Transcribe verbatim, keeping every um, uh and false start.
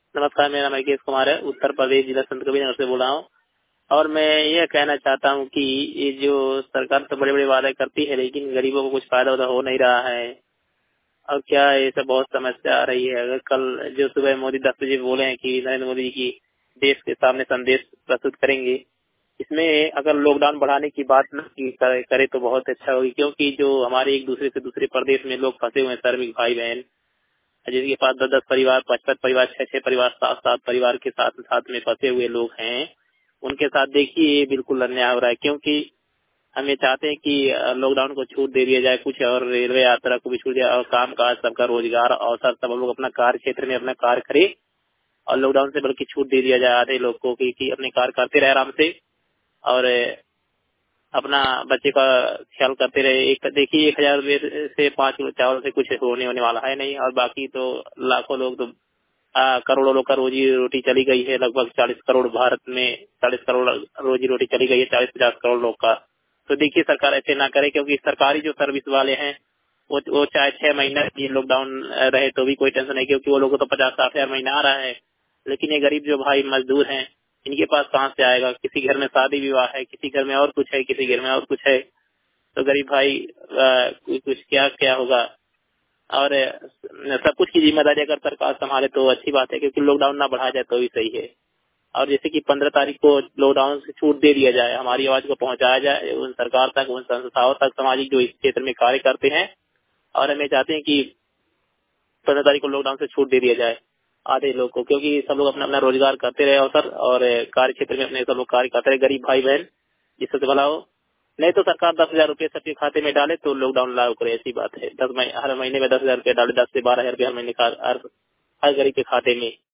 नमस्कार, मेरा नाम राकेश कुमार है, उत्तर प्रदेश जिला संत कबीर नगर से बोल रहा हूँ। और मैं यह कहना चाहता हूँ कि ये जो सरकार तो बड़े बड़े वादे करती है, लेकिन गरीबों को कुछ फायदा उदा हो नहीं रहा है। और क्या ये सब बहुत समस्या आ रही है। अगर कल जो सुबह मोदी दस बजे बोले हैं कि नरेंद्र मोदी जी की देश के सामने संदेश प्रस्तुत करेंगे, इसमें अगर लॉकडाउन बढ़ाने की बात न की करे, करे तो बहुत अच्छा होगी, क्योंकि जो हमारे एक दूसरे से दूसरे प्रदेश में लोग फंसे हुए हैं, श्रमिक भाई बहन, जिनके पास दस दस परिवार, पचपन परिवार, छह छह परिवार, सात सात परिवार के साथ साथ में फंसे हुए लोग हैं, उनके साथ देखिए ये बिल्कुल अन्याय हो रहा है। क्योंकि हम ये चाहते हैं कि लॉकडाउन को छूट दे दिया जाए कुछ, और रेलवे यात्रा को भी छूट दिया, और काम काज सबका रोजगार अवसर सब हम लोग अपना कार्य क्षेत्र में अपना कार्य करें, और लॉकडाउन से बल्कि छूट दे दिया जाए आधे लोग को कि, कि अपने कार्य करते रहे आराम से, और अपना बच्चे का ख्याल करते रहे। एक देखिए एक हजार रुपये से पाँच किलो चावल से कुछ होने होने वाला है नहीं, और बाकी तो लाखों लोग तो आ, करोड़ों लोग का रोजी रोटी चली गई है। लगभग चालीस करोड़ भारत में चालीस करोड़ रोजी रोटी चली गई है, चालीस पचास करोड़ लोग का। तो देखिए सरकार ऐसे ना करे, क्योंकि सरकारी जो सर्विस वाले हैं वो वो चाहे छह महीने की लॉकडाउन रहे तो भी कोई टेंशन नहीं, क्योंकि वो लोगों को तो पचास साठ हजार महीना आ रहा है। लेकिन ये गरीब जो भाई मजदूर हैं, इनके पास कहाँ से आएगा। किसी घर में शादी विवाह है, किसी घर में और कुछ है, किसी घर में और कुछ है, तो गरीब भाई आ, कुछ क्या क्या होगा। और सब कुछ की जिम्मेदारी अगर सरकार संभाले तो अच्छी बात है, क्योंकि लॉकडाउन ना बढ़ाया जाए तो भी सही है। और जैसे कि पंद्रह तारीख को लॉकडाउन से छूट दे दिया जाए, हमारी आवाज को पहुंचाया जाए उन सरकार तक, उन संस्थाओं तक, सामाजिक जो इस क्षेत्र में कार्य करते हैं। और हमें चाहते हैं कि पंद्रह तारीख को लॉकडाउन से छूट दे दिया जाए आधे लोग को, क्योंकि सब लोग अपना अपना रोजगार करते रहे अवसर, और कार्य क्षेत्र में अपने सब लोग कार्य करते रहे, गरीब भाई बहन, जिससे भला हो। नहीं तो सरकार दस हजार रूपये सबके खाते में डाले तो लॉकडाउन लागू करे, ऐसी बात है। दस महीने हर महीने में दस हजार रूपये डाले, दस से बारह हजार रूपये हर महीने का हर हर गरीब के खाते में।